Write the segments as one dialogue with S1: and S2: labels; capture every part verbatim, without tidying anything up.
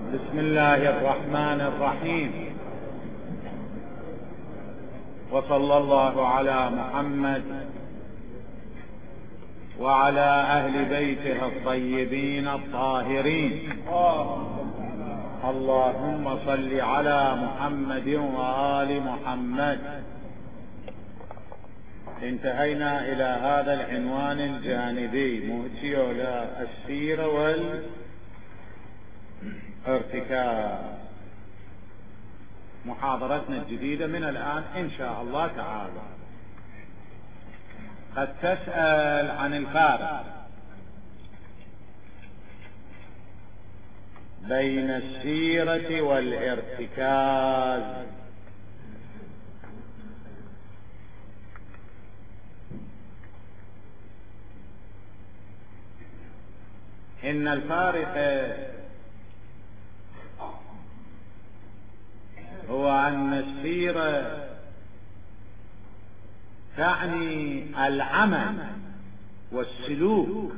S1: بسم الله الرحمن الرحيم، وصلى الله على محمد وعلى أهل بيته الطيبين الطاهرين. اللهم صل على محمد وآل محمد. انتهينا إلى هذا العنوان الجانبي مؤتي إلى السيرة والارتكاب. محاضرتنا الجديدة من الآن إن شاء الله تعالى. قد تسأل عن الفارق بين السيرة والارتكاز. إن الفارق هو أن السيرة تعني العمل والسلوك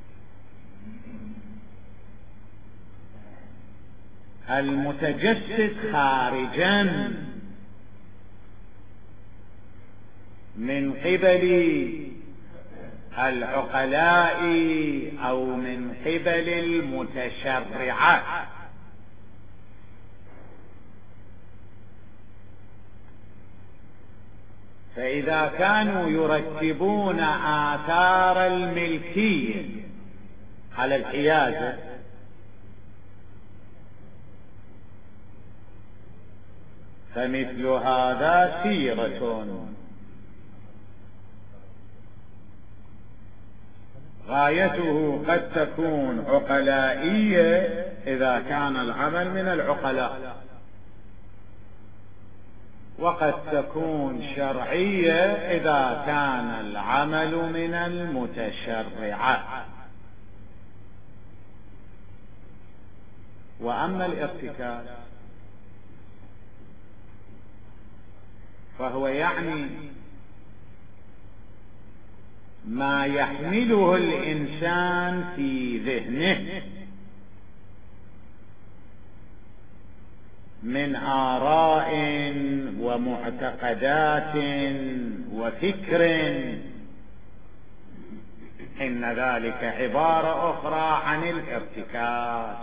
S1: المتجسد خارجا من قبل العقلاء أو من قبل المتشرعات. فإذا كانوا يرتبون آثار الملكية على الحيازة فمثل هذا سيرة غايته قد تكون عقلائية إذا كان العمل من العقلاء، وقد تكون شرعية إذا كان العمل من المتشرعات. وأما الارتكاز فهو يعني ما يحمله الإنسان في ذهنه من آراء ومعتقدات وفكر، إن ذلك عبارة أخرى عن الارتكاز.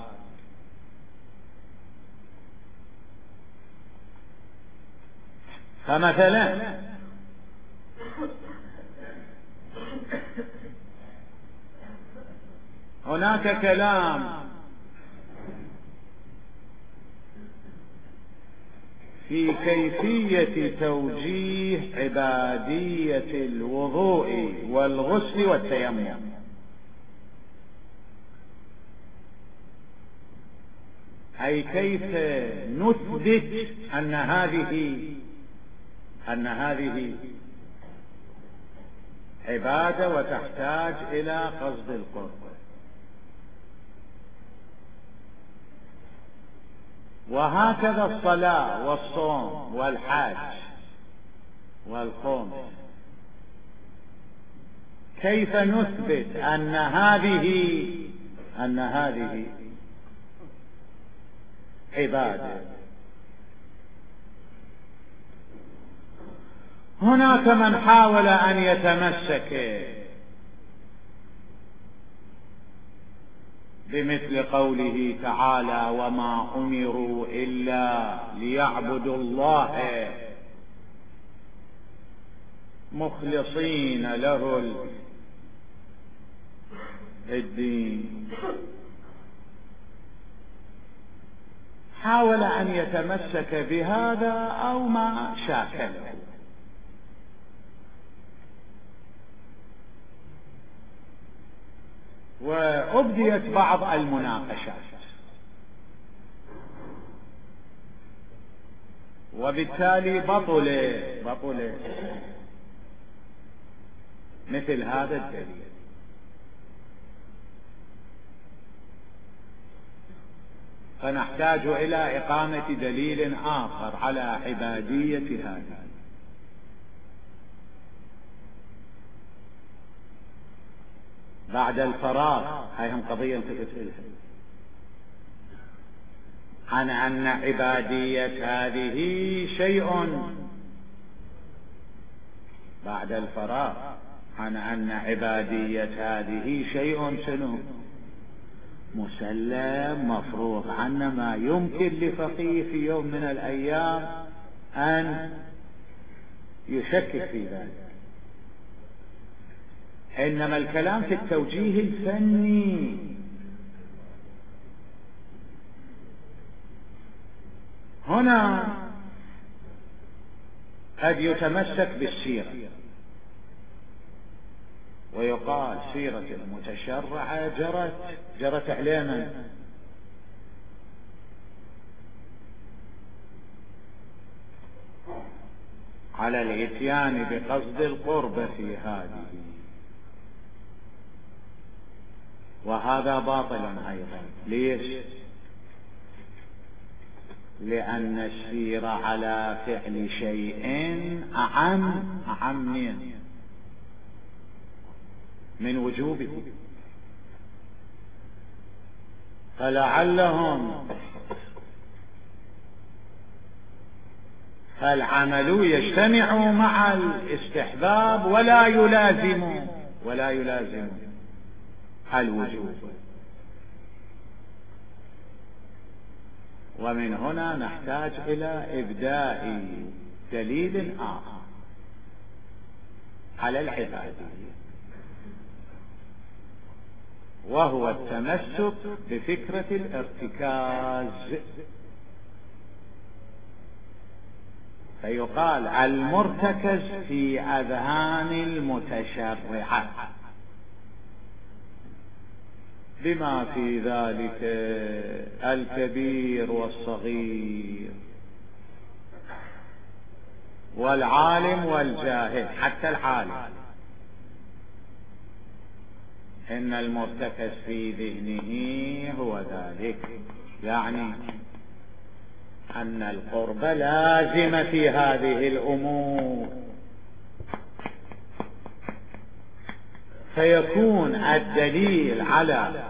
S1: فمثلا هناك كلام في كيفية توجيه عبادية الوضوء والغسل والتيمم، أي كيف نثبت أن هذه أن هذه عبادة وتحتاج إلى قصد القرب. وهكذا الصلاة والصوم والحج والخمس، كيف نثبت أن هذه أن هذه عبادة؟ هناك من حاول أن يتمسك بمثل قوله تعالى: وما أمروا إلا ليعبدوا الله مخلصين له الدين. حاول أن يتمسك بهذا أو ما شاكله، وأبديت بعض المناقشات، وبالتالي بطل بطل مثل هذا الدليل. فنحتاج إلى إقامة دليل آخر على عبادية هذا. بعد الفراغ، هاي هم قضية التفت إلها. عن أن عبادية هذه شيء، بعد الفراغ عن أن عبادية هذه شيء شنو؟ مسلم مفروغ عنا، ما يمكن لفقيه في يوم من الأيام أن يشكك في ذلك. إنما الكلام في التوجيه الفني. هنا قد يتمسك بالسيرة ويقال سيرة المتشرعة جرت جرت علينا، على الاتيان بقصد القرب في هذه، وهذا باطل أيضا. ليش؟ لأن السيرة على فعل شيء أعم أعم من وجوبه، فلعلهم فالعمل يجتمع مع الاستحباب ولا يلازم ولا يلازم الوجوب. ومن هنا نحتاج إلى إبداء دليل آخر على العبادية، وهو التمسك بفكرة الارتكاز. فيقال المرتكز في أذهان المتشرعة، بما في ذلك الكبير والصغير والعالم والجاهل، حتى العالم، إن المرتكز في ذهنه هو ذلك، يعني أن القرب لازم في هذه الأمور، فيكون الدليل على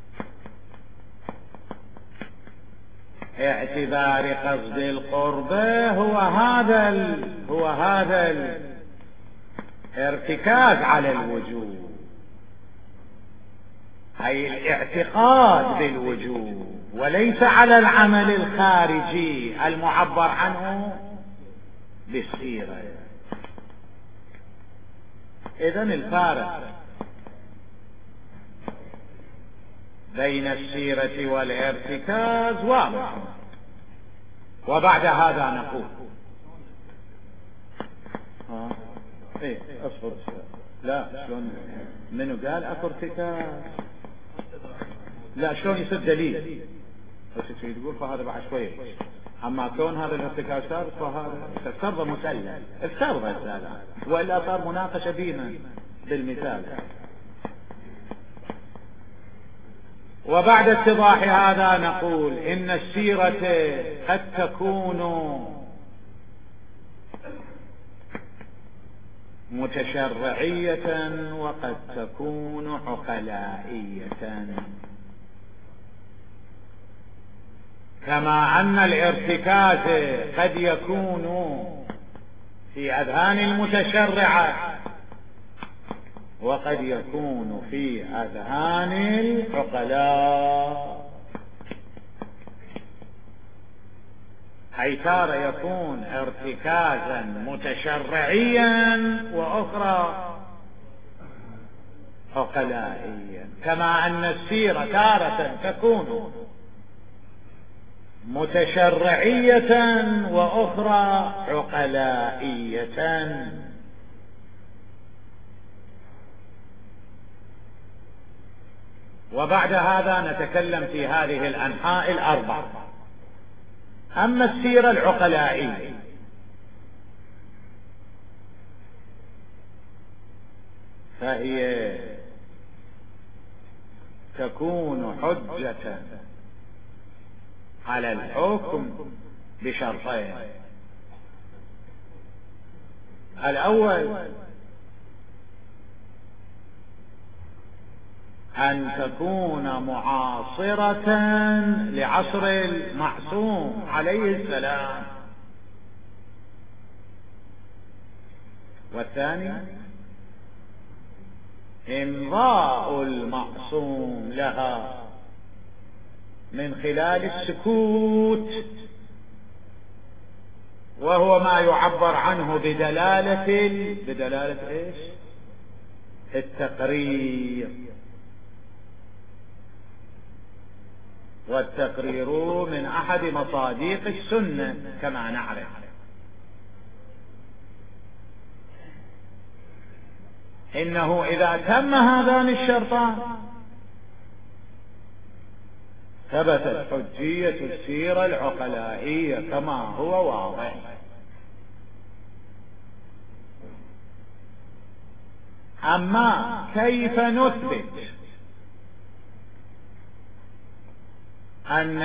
S1: اعتبار قصد القرب هو هذا ال... هو هذا الارتكاز على الوجوب، أي الاعتقاد بالوجوب، وليس على العمل الخارجي المعبر عنه بالسيرة. إذن الفارق بين السيرة والارتكاز واضح. وبعد هذا نقول ها ايه اصبر، لا شلون منو قال اكو ارتكاز؟ لا شلون يصير دليل؟ بس تقول فهذا بعد شويه، اما كون هذا الارتكاز ثابت فهذا افترض مسلم، افترض السلام، والا صار مناقشه بينا بالمثال. وبعد اتضاح هذا نقول إن السيرة قد تكون متشرعية وقد تكون عقلائية، كما أن الارتكاز قد يكون في أذهان المتشرعة وقد يكون في أذهان العقلاء، أي تارة يكون ارتكازا متشرعيا وأخرى عقلائيا، كما أن السيرة تارة تكون متشرعية وأخرى عقلائية. وبعد هذا نتكلم في هذه الأنحاء الأربع. أما السيرة العقلائية فهي تكون حجة على الحكم بشرطين: الأول أن تكون معاصرة لعصر المعصوم عليه السلام. والثاني إمضاء المعصوم لها من خلال السكوت، وهو ما يعبر عنه بدلالة بدلالة إيش؟ التقرير. والتقرير من أحد مصادق السنة كما نعرف. إنه إذا تم هذان الشرطان ثبتت حجية السيرة العقلائية كما هو واضح. أما كيف نثبت أن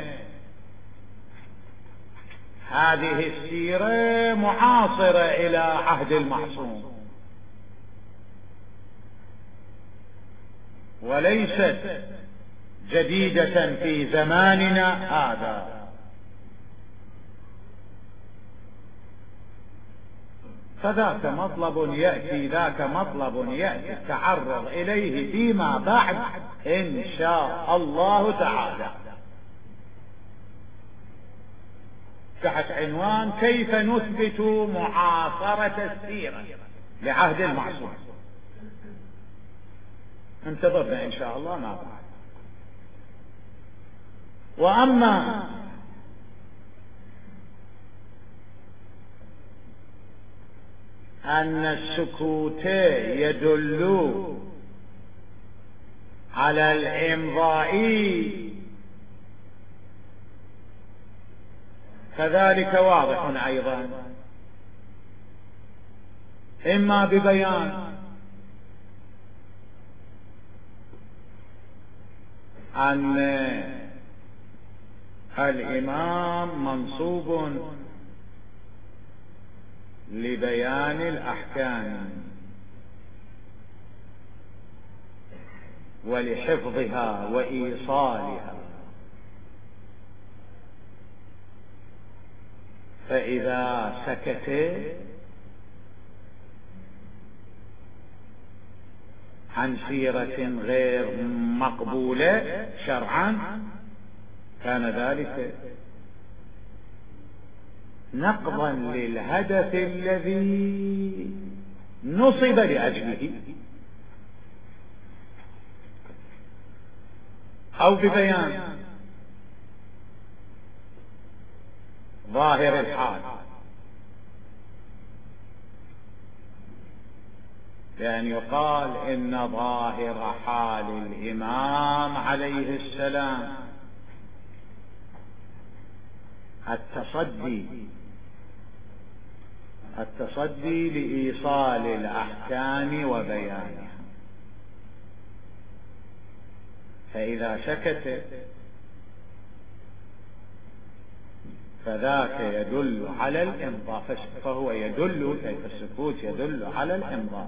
S1: هذه السيرة معاصرة إلى عهد المعصوم وليست جديدة في زماننا هذا؟ فذاك مطلب يأتي ذاك مطلب يأتي التعرض إليه فيما بعد إن شاء الله تعالى تحت عنوان كيف نثبت معاصرة السيرة لعهد المعصوم. انتظرنا إن شاء الله ما بعد. وأما أن السكوت يدل على الإمضاء كذلك واضح أيضا، إما ببيان أن الإمام منصوب لبيان الأحكام ولحفظها وإيصالها، فإذا سكت عن سيرة غير مقبولة شرعا كان ذلك نقضا للهدف الذي نصب لأجله، أو ببيان ظاهر الحال، بأن يقال إن ظاهر حال الإمام عليه السلام التصدي التصدي لإيصال الأحكام وبيانها، فإذا سكت فذاك يدل على الإمضاء، فهو يدل كيف السكوت يدل على الإمضاء.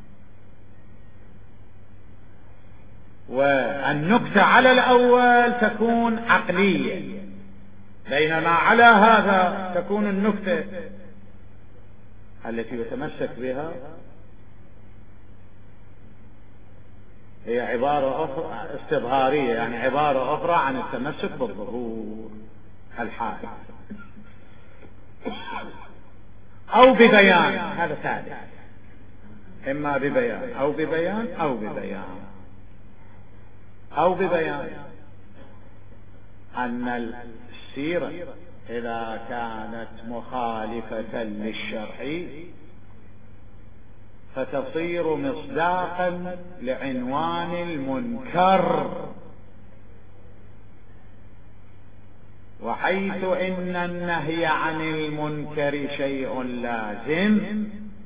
S1: والنكتة على الأول تكون عقلية، بينما على هذا تكون النكتة التي يتمسك بها هي عبارة أخرى استظهارية، يعني عبارة أخرى عن التمسك بالظهور الحال، أو ببيان. هذا ثالث، إما ببيان أو ببيان أو ببيان أو ببيان أن السيرة إذا كانت مخالفة للشرع فتصير مصداقا لعنوان المنكر، وحيث إن النهي عن المنكر شيء لازم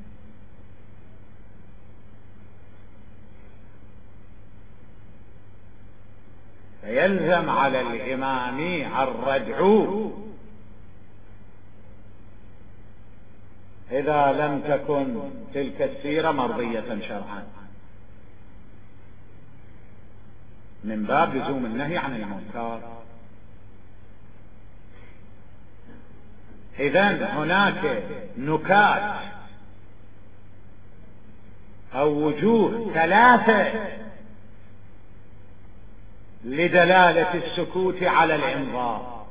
S1: فيلزم على الإمام الردع إذا لم تكن تلك السيرة مرضية شرعا. من باب لزوم النهي عن المنكر. إذن هناك نكات أو وجوه ثلاثة لدلالة السكوت على الإمضاء.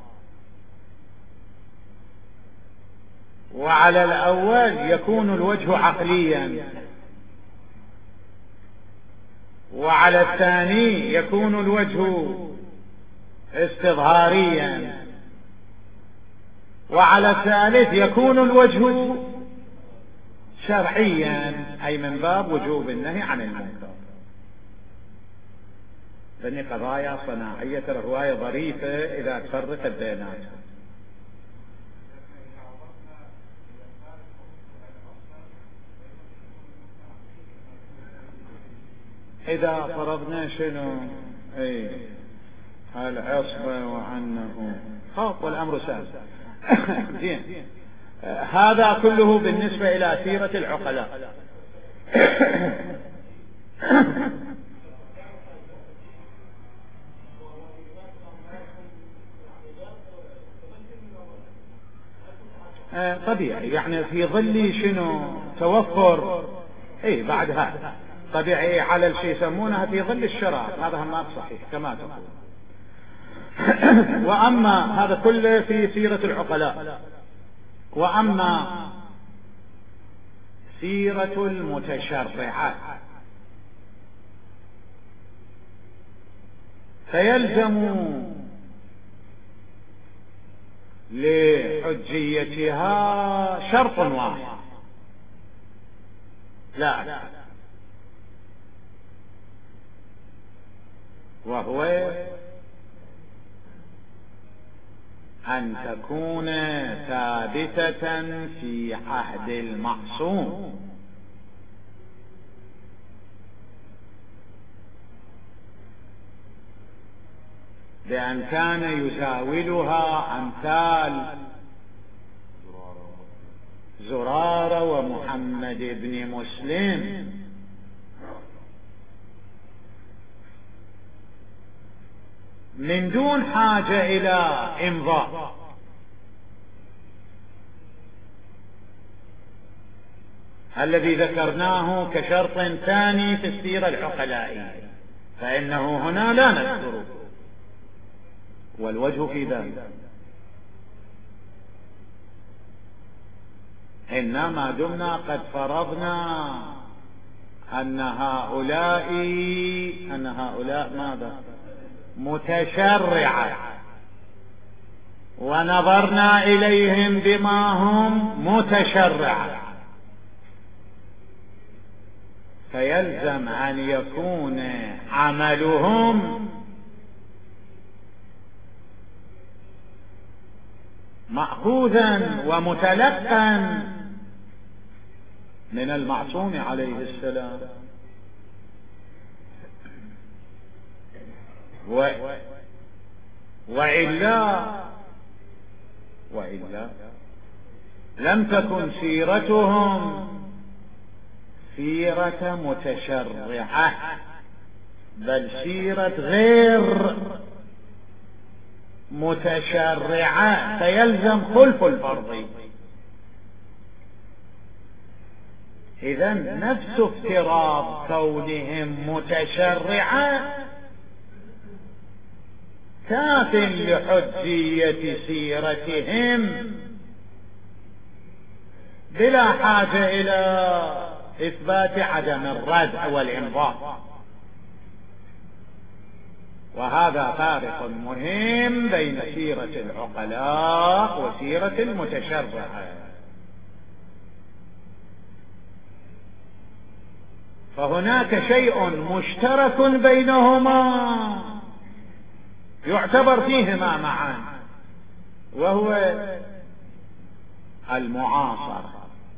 S1: وعلى الأول يكون الوجه عقليا، وعلى الثاني يكون الوجه استظهاريا، وعلى الثالث يكون الوجه شرعيا، أي من باب وجوب النهي عن المنكر. لأن قضايا صناعية الرواية ظريفة إذا تفرقت بيناتها. إذا فرضنا شنو أي العصبة وعنه خاف والأمر سهل. زين، هذا كله بالنسبة إلى سيرة العقلاء. طبيعي، يعني في ظل شنو توفر اي بعد هذا طبيعي على الشيء يسمونها في ظل الشراب، هذا ما صحيح كما تقول. وأما هذا كله في سيرة العقلاء. وأما سيرة المتشرعات فيلزم لحجيتها شرط واحد لا، وهو أن تكون ثابتة في عهد المعصوم، بأن كان يزاولها أمثال زرارة ومحمد بن مسلم، من دون حاجة إلى إمضاء. الذي ذكرناه كشرط ثاني في السيرة العقلائية فإنه هنا لا نذكره، والوجه في ذلك إنما دمنا قد فرضنا أن هؤلاء أن هؤلاء ماذا متشرعة، ونظرنا إليهم بما هم متشرعة، فيلزم أن يكون عملهم مأخوذا ومتلقا من المعصوم عليه السلام. و... وإلا وإلا لم تكن سيرتهم سيرة متشرعة، بل سيرة غير متشرعة، فيلزم خلف الفرض. إذن نفس افتراض كونهم متشرعة كاف لحجية سيرتهم بلا حاجة إلى إثبات عدم الردع والإمضاء. وهذا فارق مهم بين سيرة العقلاء وسيرة المتشرعة. فهناك شيء مشترك بينهما يعتبر فيهما معا، وهو المعاصرة.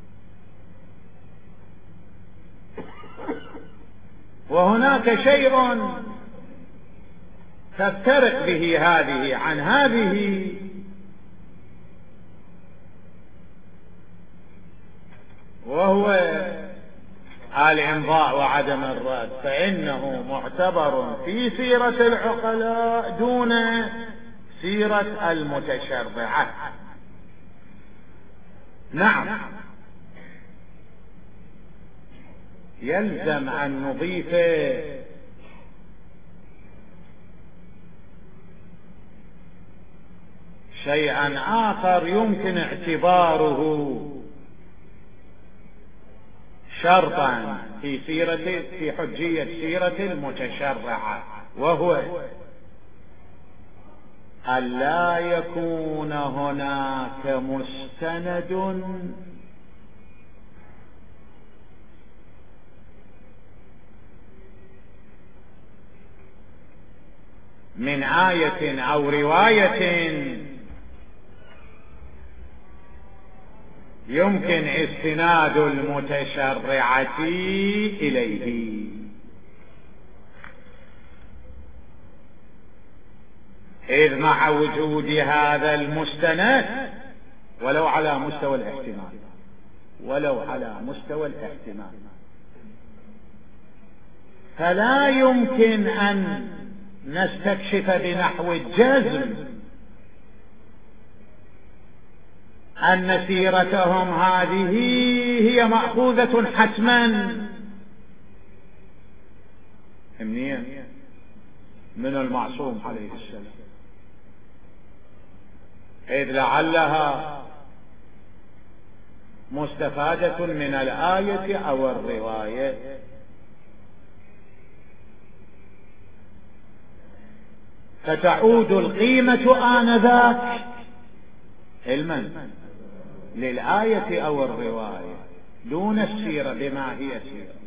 S1: وهناك شيء تفترق به هذه عن هذه، وهو الإمضاء وعدم الرد، فإنه معتبر في سيرة العقلاء دون سيرة المتشرعة. نعم، يلزم أن نضيف شيئا آخر يمكن اعتباره شرطا في سيرة في حجية سيرة المتشرعة، وهو ألا يكون هناك مستند من آية أو رواية يمكن استناد المتشرعة إليه، إذ مع وجود هذا المستند ولو على مستوى الاحتمال ولو على مستوى الاحتمال فلا يمكن أن نستكشف بنحو الجزم أن سيرتهم هذه هي مأخوذة حتما من المعصوم عليه السلام، إذ لعلها مستفادة من الآية أو الرواية، فتعود القيمة آنذاك علما للآية أو الرواية دون السيرة بما هي سيرة.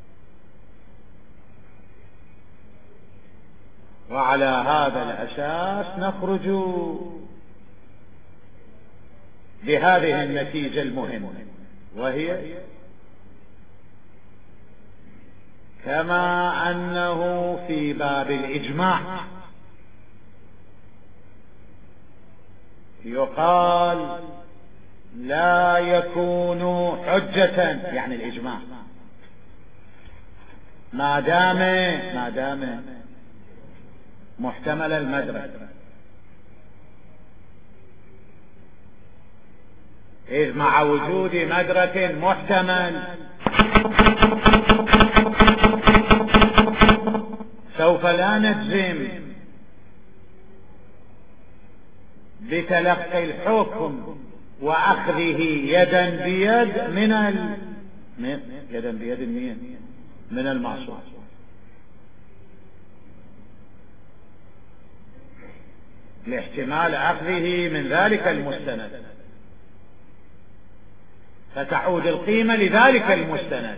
S1: وعلى هذا الأساس نخرج بهذه النتيجة المهمة، وهي كما أنه في باب الإجماع يقال لا يكون حجة، يعني الإجماع ما دام ما دام محتمل المدرك، إذ مع وجود مدرك محتمل سوف لا نجزم بتلقي الحكم وأخذه يدا بيد من ال... يدا بيد مين؟ من المعصوم، لاحتمال أخذه من ذلك المستند، فتعود القيمة لذلك المستند.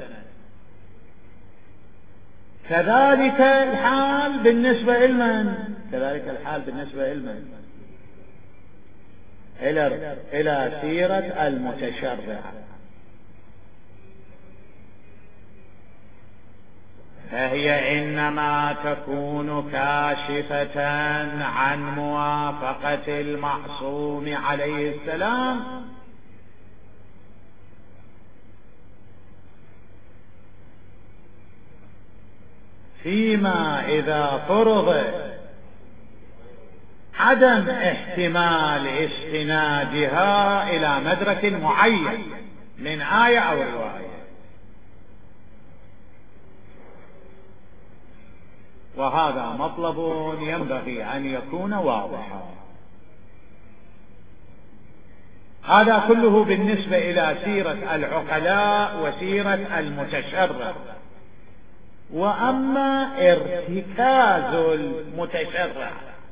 S1: كذلك الحال بالنسبة إلمن كذلك الحال بالنسبة إلمن إلى إلى سيرة المتشرعة، فهي إنما تكون كاشفة عن موافقة المعصوم عليه السلام فيما إذا فرض عدم احتمال استنادها إلى مدرك معين من آية أو رواية. وهذا مطلب ينبغي أن يكون واضحا. هذا كله بالنسبة إلى سيرة العقلاء وسيرة المتشرع. وأما ارتكاز المتشرع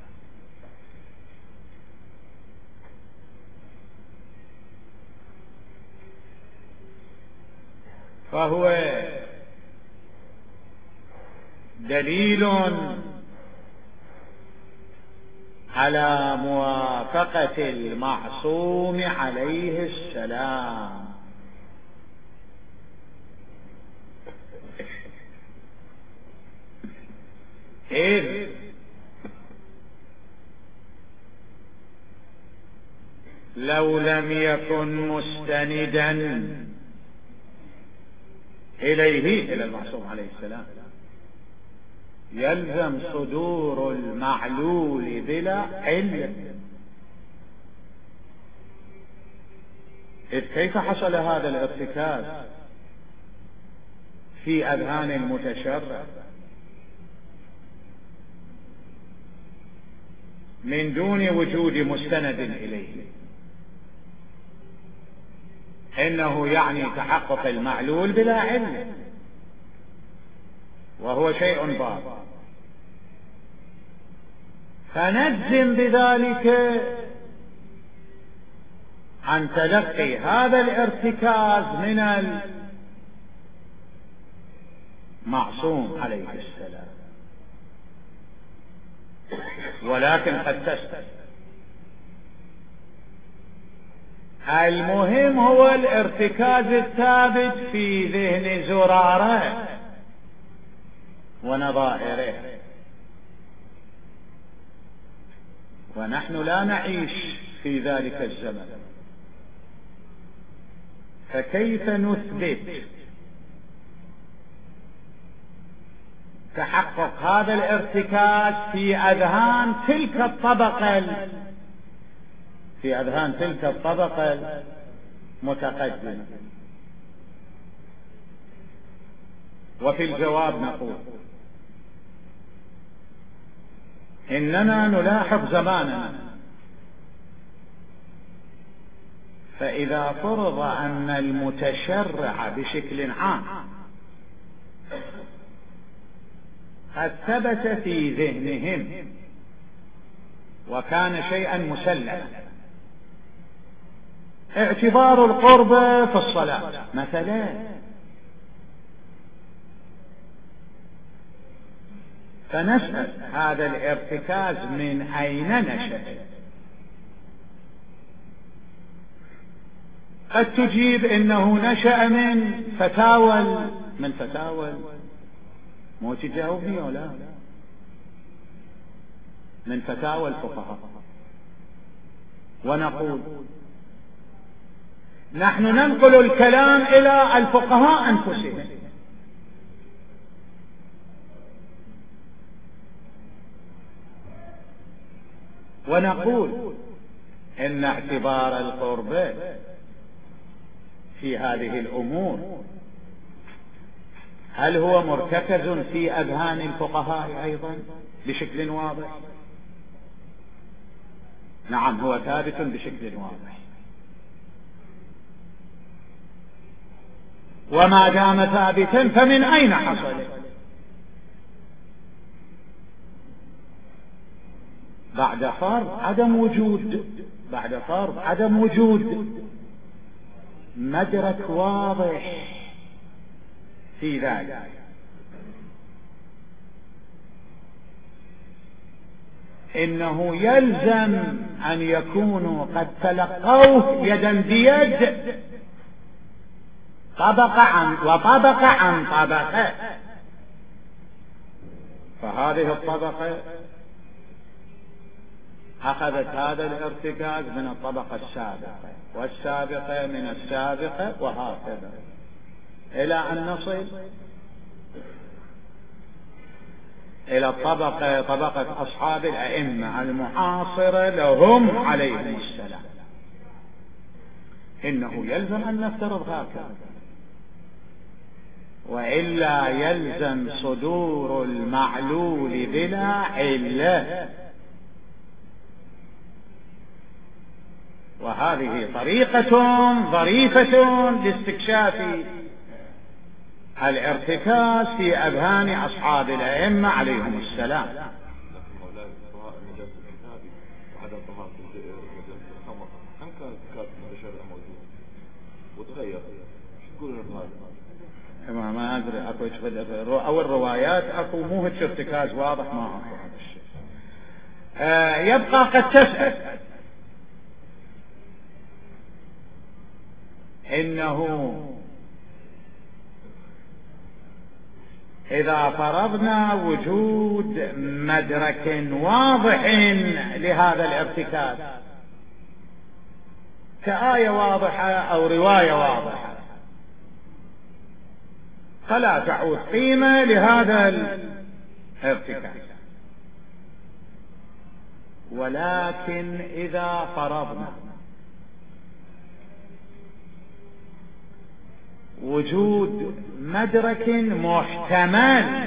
S1: فهو دليل على موافقة المعصوم عليه السلام، إذ لو لم يكن مستندا إليه إلى المعصوم عليه السلام، يلزم صدور المعلول بلا علة. إذ كيف حصل هذا الارتكاز في أذهان المتشرع من دون وجود مستند إليه؟ إنه يعني تحقق المعلول بلا علة، وهو شيء باطل، فنجزم بذلك عن تلقي هذا الارتكاز من المعصوم عليه السلام. ولكن قد تستثنى، المهم هو الارتكاز الثابت في ذهن زرارة ونظائره، ونحن لا نعيش في ذلك الزمن، فكيف نثبت تحقق هذا الارتكاز في أذهان تلك الطبقة في أذهان تلك الطبقة المتقدمة؟ وفي الجواب نقول إننا نلاحظ زماننا، فإذا فرض أن المتشرع بشكل عام قد ثبت في ذهنهم وكان شيئا مسلما، اعتبار القرب في الصلاة مثلا، فنسأل هذا الارتكاز من أين نشأ؟ قد تجيب إنه نشأ من فتاوى من فتاوى مو تجاوبني ولا من فتاوى الفقهاء. ونقول نحن ننقل الكلام إلى الفقهاء أنفسهم، ونقول إن اعتبار القرب في هذه الأمور هل هو مرتكز في أذهان الفقهاء أيضا بشكل واضح؟ نعم، هو ثابت بشكل واضح، وما دام ثابتا فمن أين حصل؟ بعد فرض عدم وجود بعد فرض عدم وجود مدرك واضح في ذلك. إنه يلزم أن يكونوا قد تلقوه يدا بيد، طبق عن وطبق عن طبقة، فهذه الطبقة أخذت هذا الارتكاز من الطبقة السابقة، والسابقة من السابقة، وهكذا إلى أن نصل إلى الطبقة طبقة أصحاب الأئمة المعاصرة لهم عليهم السلام. إنه يلزم أن نفترض هكذا، وإلا يلزم صدور المعلول بلا علة، وهذه طريقة ظريفة لاستكشاف الارتكاز في أذهان أصحاب الأئمة عليهم السلام. ما ما أدري أكو أو الروايات أكو مو هيك ارتكاز واضح، ما أكو هذا الشيء. آه يبقى قد تسأل إنه إذا فرضنا وجود مدرك واضح لهذا الارتكاز كآية واضحة أو رواية واضحة، فلا تعود قيمة لهذا الارتكاز. ولكن إذا فرضنا وجود مدرك محتمل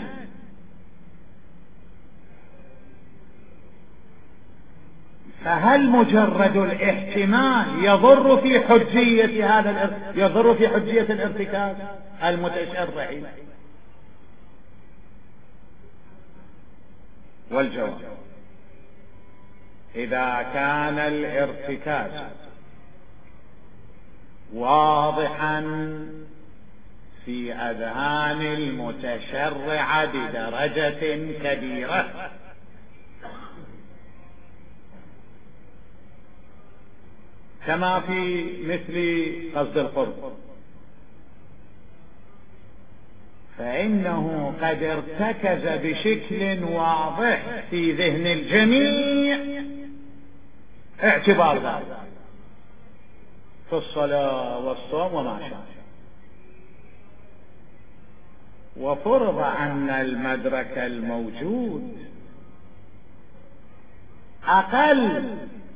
S1: فهل مجرد الاحتمال يضر في حجية هذا يضر في حجية الارتكاز المتشرعي؟ والجواب: إذا كان الارتكاز واضحا في أذهان المتشرع بدرجة كبيرة كما في مثل قصد القرب، فإنه قد ارتكز بشكل واضح في ذهن الجميع اعتبار ذلك في الصلاة والصوم وما شابه، وفرض أن المدرك الموجود أقل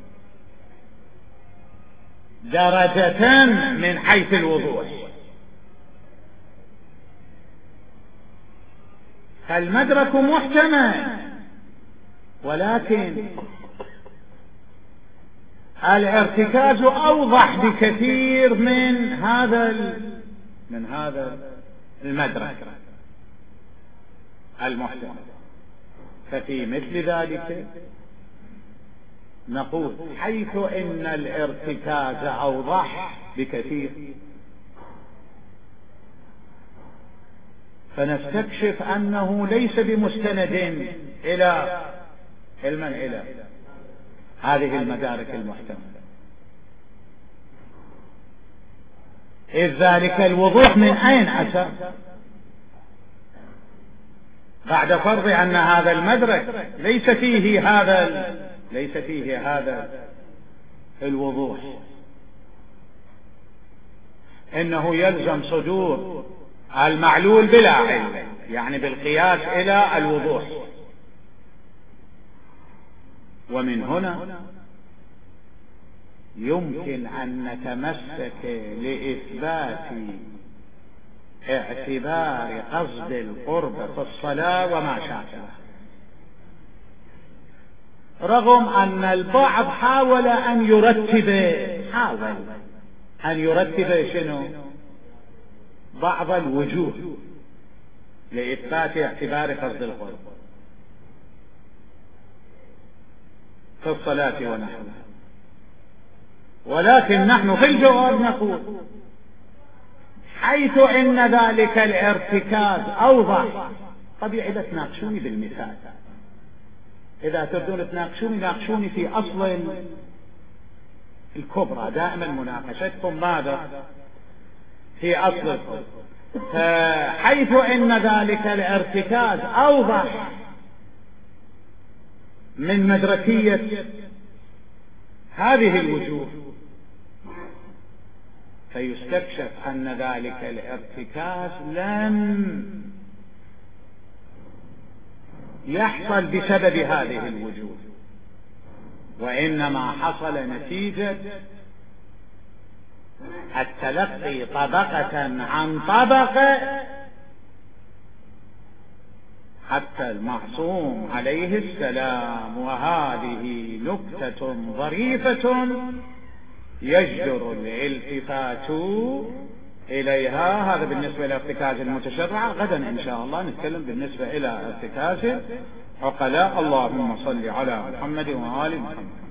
S1: درجة من حيث الوضوح، فالمدرك محتمل، ولكن الارتكاز أوضح بكثير من هذا من هذا المدرك المحتمل. ففي مثل ذلك نقول حيث إن الارتكاز أوضح بكثير فنستكشف أنه ليس بمستند إلى علما إلى هذه المدارك المحتملة، إذ ذلك الوضوح من أين أتى؟ بعد فرض أن هذا المدرك ليس فيه هذا ليس فيه هذا الوضوح، إنه يلزم صدور المعلول بلا علم، يعني بالقياس إلى الوضوح. ومن هنا يمكن أن نتمسك لإثبات اعتبار قصد القرب في الصلاة وما شابه، رغم أن البعض حاول أن يرتب حاول أن يرتب شنو بعض الوجوه لإثبات اعتبار قصد القرب في الصلاة ونحوها، ولكن نحن في الجواب نقول حيث إن ذلك الارتكاز أوضح. طبيعي تناقشوني بالمثال، إذا تردون تناقشوني ناقشوني في أصل الكبرى، دائما مناقشتكم ماذا في أصل الكبرى. حيث إن ذلك الارتكاز أوضح من مدركية هذه الوجوه فيستكشف أن ذلك الارتكاز لم يحصل بسبب هذه الوجوه، وإنما حصل نتيجة التلقي طبقة عن طبقة حتى المعصوم عليه السلام. وهذه نكتة ظريفة يجدر الالتفات إليها. هذا بالنسبة لارتكاز المتشرع. غدا إن شاء الله نتكلم بالنسبة إلى ارتكاز عقلاء. اللهم صل على محمد وآل محمد.